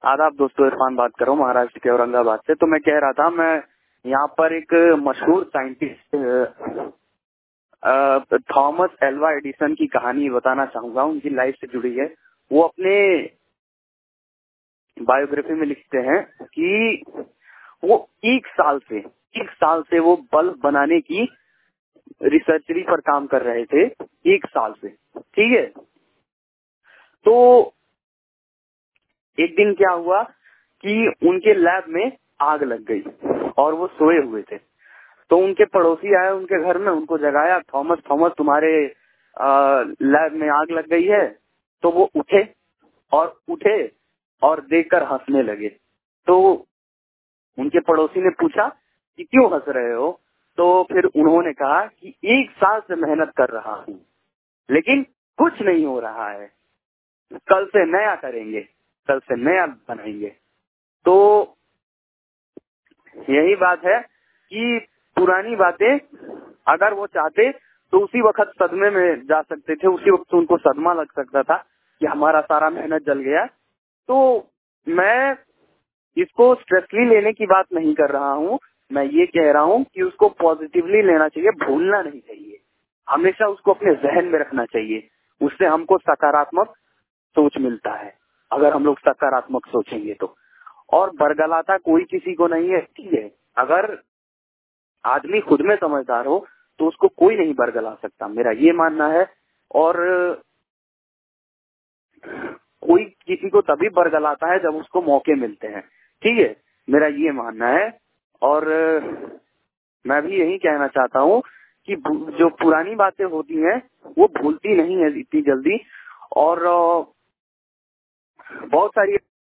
आदाब दोस्तों, इरफान बात कर रहा हूँ महाराष्ट्र के औरंगाबाद से। तो मैं कह रहा था, मैं यहाँ पर एक मशहूर साइंटिस्ट थॉमस एल्वा एडिसन की कहानी बताना चाहूंगा। उनकी लाइफ से जुड़ी है। वो अपने बायोग्राफी में लिखते हैं कि वो एक साल से वो बल्ब बनाने की रिसर्चरी पर काम कर रहे थे। एक साल से, ठीक है। तो एक दिन क्या हुआ कि उनके लैब में आग लग गई और वो सोए हुए थे। तो उनके पड़ोसी आए उनके घर में, उनको जगाया, थॉमस थॉमस तुम्हारे लैब में आग लग गई है। तो वो उठे और देखकर हंसने लगे। तो उनके पड़ोसी ने पूछा कि क्यों हंस रहे हो? तो फिर उन्होंने कहा कि एक साल से मेहनत कर रहा हूँ लेकिन कुछ नहीं हो रहा है। कल से नया करेंगे, कल से नया बनाएंगे। तो यही बात है कि पुरानी बातें अगर वो चाहते तो उसी वक्त सदमे में जा सकते थे। उसी वक्त उनको सदमा लग सकता था कि हमारा सारा मेहनत जल गया। तो मैं इसको स्ट्रेसली लेने की बात नहीं कर रहा हूँ। मैं ये कह रहा हूँ कि उसको पॉजिटिवली लेना चाहिए, भूलना नहीं चाहिए। हमेशा उसको अपने जहन में रखना चाहिए। उससे हमको सकारात्मक सोच मिलता है अगर हम लोग सकारात्मक सोचेंगे तो। और बरगलाता कोई किसी को नहीं है, ठीक है। अगर आदमी खुद में समझदार हो तो उसको कोई नहीं बरगला सकता, मेरा ये मानना है। और कोई किसी को तभी बरगलाता है जब उसको मौके मिलते हैं, ठीक है। मेरा ये मानना है। और मैं भी यही कहना चाहता हूँ कि जो पुरानी बातें होती हैं वो भूलती नहीं है इतनी जल्दी। और बहुत सारी